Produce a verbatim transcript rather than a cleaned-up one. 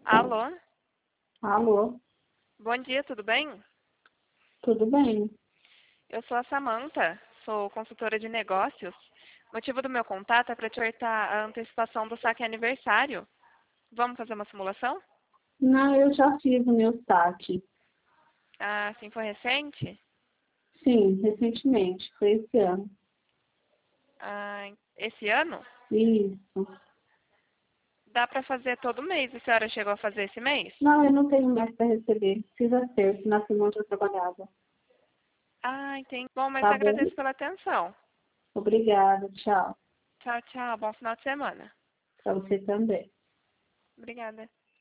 Alô? Alô, Bom dia, tudo bem? tudo bem? Eu sou a Samantha, sou consultora de negócios. O motivo do meu contato é para te alertar a antecipação do saque aniversário. Vamos fazer uma simulação? Não, eu já fiz o meu saque. Ah, sim, foi recente? Sim, recentemente, foi esse ano. Ah, esse ano? Isso. Dá para fazer todo mês. A senhora chegou a fazer esse mês? Não, eu não tenho mais para receber. Precisa ser, se na semana eu trabalhava. Ah, entendi. Bom, mas Tá bom? agradeço pela atenção. Obrigada, tchau. Tchau, tchau. Bom final de semana. Para você também. Obrigada.